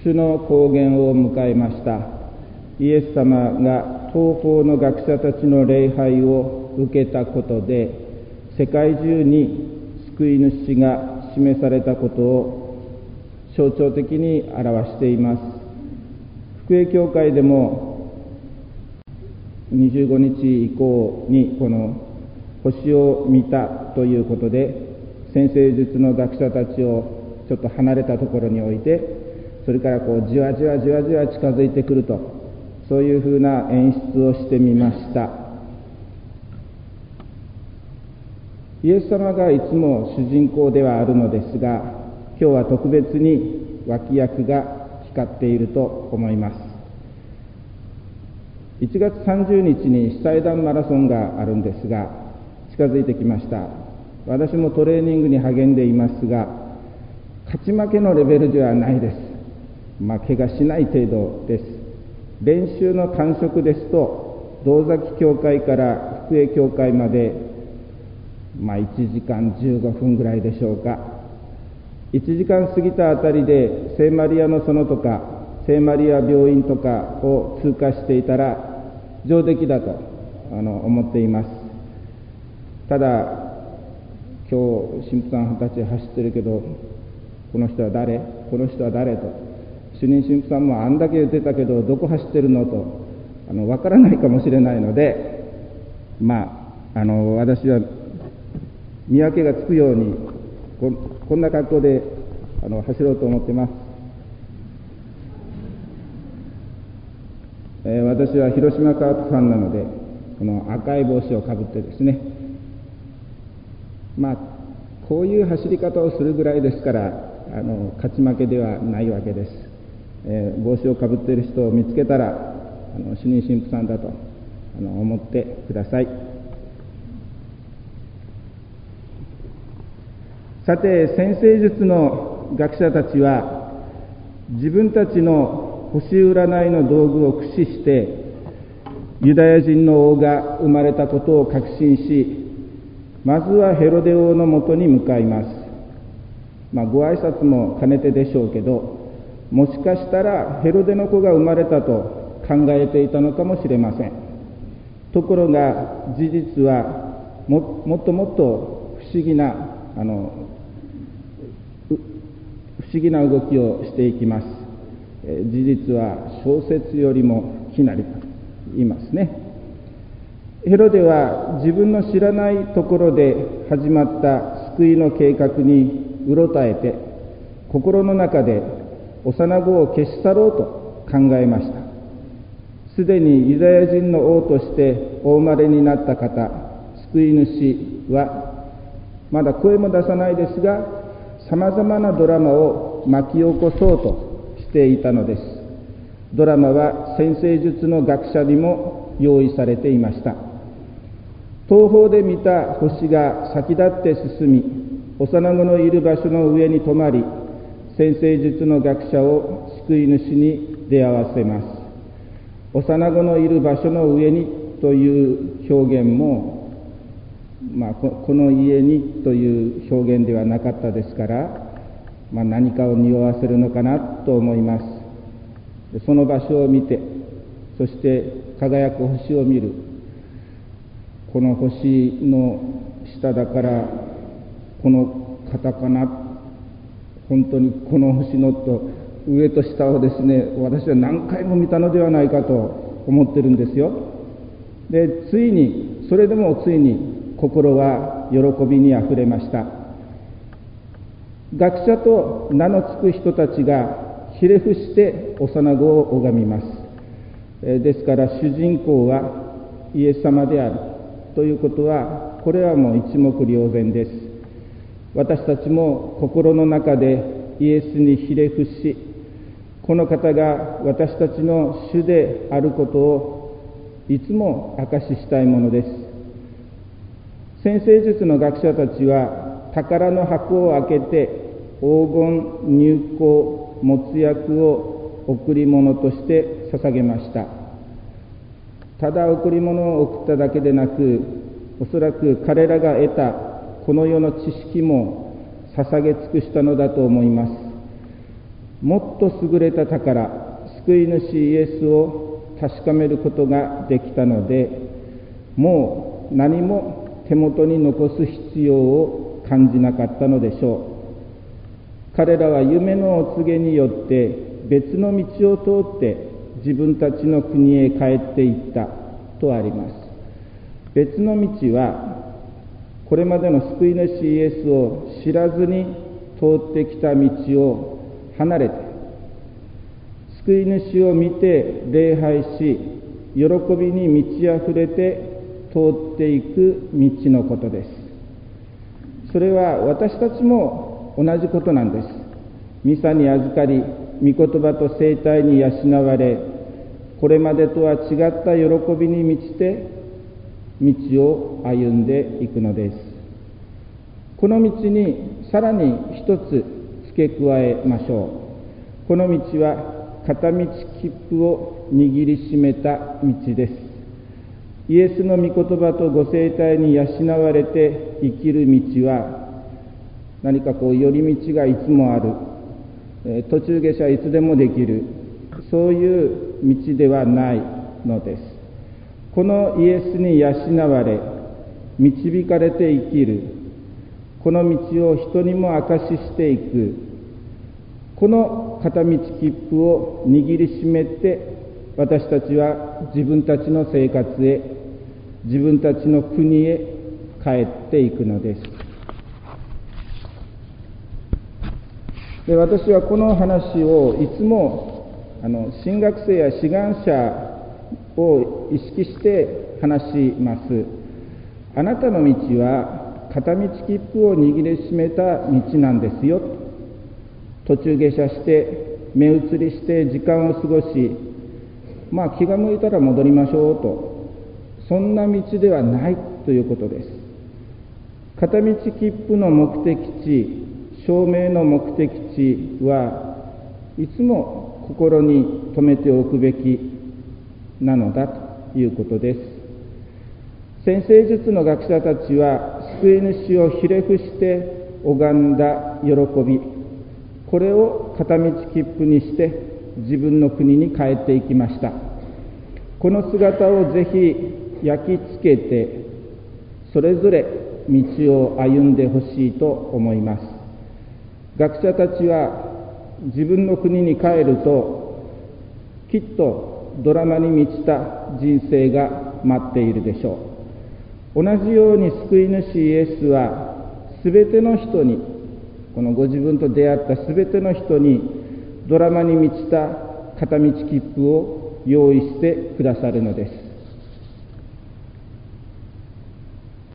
主の公言を迎えました。イエス様が東方の学者たちの礼拝を受けたことで、世界中に救い主が示されたことを象徴的に表しています。福江教会でも25日以降にこの星を見たということで、占星術の学者たちをちょっと離れたところに置いて、それからじわじわじわじわ近づいてくると、そういうふうな演出をしてみました。イエス様がいつも主人公ではあるのですが、今日は特別に脇役が光っていると思います。1月30日に祭壇マラソンがあるんですが、近づいてきました。私もトレーニングに励んでいますが、勝ち負けのレベルではないです。負けがしない程度です。練習の感触ですと、道崎教会から福江教会まで、1時間15分ぐらいでしょうか。1時間過ぎたあたりで聖マリアの園とか聖マリア病院とかを通過していたら上出来だと思っています。ただ今日神父さんたち走ってるけど、この人は誰、この人は誰と、主任神父さんもあんだけ言ってたけどどこ走ってるのとわからないかもしれないので、私は見分けがつくようにこんな格好で走ろうと思ってます。私は広島カープファンなので、この赤い帽子をかぶってですね、こういう走り方をするぐらいですから勝ち負けではないわけです。帽子をかぶっている人を見つけたら主任神父さんだと思ってください。さて、占星術の学者たちは自分たちの星占いの道具を駆使してユダヤ人の王が生まれたことを確信し、まずはヘロデ王のもとに向かいます。ご挨拶も兼ねてでしょうけど、もしかしたらヘロデの子が生まれたと考えていたのかもしれません。ところが事実はもっともっと不思議な動きをしていきます。事実は小説よりもきなりと言いますね。ヘロデは自分の知らないところで始まった救いの計画にうろたえて、心の中で幼子を消し去ろうと考えました。すでにユダヤ人の王としてお生まれになった方、救い主はまだ声も出さないですが、さまざまなドラマを巻き起こそうとしていたのです。ドラマは占星術の学者にも用意されていました。東方で見た星が先立って進み、幼子のいる場所の上に止まり、占星術の学者を救い主に出会わせます。幼子のいる場所の上にという表現も、この家にという表現ではなかったですから、何かを匂わせるのかなと思います。その場所を見て、そして輝く星を見る。この星の下だからこの方かな、本当にこの星のと上と下をですね、私は何回も見たのではないかと思ってるんですよ。で、それでもついに心は喜びにあふれました。学者と名の付く人たちがひれ伏して幼子を拝みます。ですから主人公はイエス様であるということは、これはもう一目瞭然です。私たちも心の中でイエスにひれ伏し、この方が私たちの主であることをいつも証ししたいものです。占星術の学者たちは宝の箱を開けて黄金、入香、没薬を贈り物として捧げました。ただ贈り物を贈っただけでなく、おそらく彼らが得たこの世の知識も捧げ尽くしたのだと思います。 もっと優れた宝、救い主イエスを確かめることができたので、もう何も手元に残す必要を感じなかったのでしょう。彼らは夢のお告げによって別の道を通って自分たちの国へ帰っていったとあります。別の道はこれまでの救い主イエスを知らずに通ってきた道を離れて、救い主を見て礼拝し、喜びに満ち溢れて通っていく道のことです。それは私たちも同じことなんです。ミサに預かり、御言葉と聖体に養われ、これまでとは違った喜びに満ちて道を歩んでいくのです。この道にさらに一つ付け加えましょう。この道は片道切符を握りしめた道です。イエスの御言葉とご聖体に養われて生きる道は、何か寄り道がいつもある、途中下車いつでもできる、そういう道ではないのです。このイエスに養われ、導かれて生きる、この道を人にも証ししていく、この片道切符を握りしめて、私たちは自分たちの生活へ、自分たちの国へ帰っていくのです。で、私はこの話をいつも神学生や志願者を意識して話します。あなたの道は片道切符を握りしめた道なんですよ。途中下車して目移りして時間を過ごし、気が向いたら戻りましょうと、そんな道ではないということです。片道切符の目的地、証明の目的地はいつも心に留めておくべきなのだということです。占星術の学者たちは救い主をひれ伏して拝んだ喜び、これを片道切符にして自分の国に帰っていきました。この姿をぜひ焼き付けて、それぞれ道を歩んでほしいと思います。学者たちは自分の国に帰ると、きっとドラマに満ちた人生が待っているでしょう。同じように救い主イエスはすべての人に、このご自分と出会ったすべての人にドラマに満ちた片道切符を用意してくださるのです。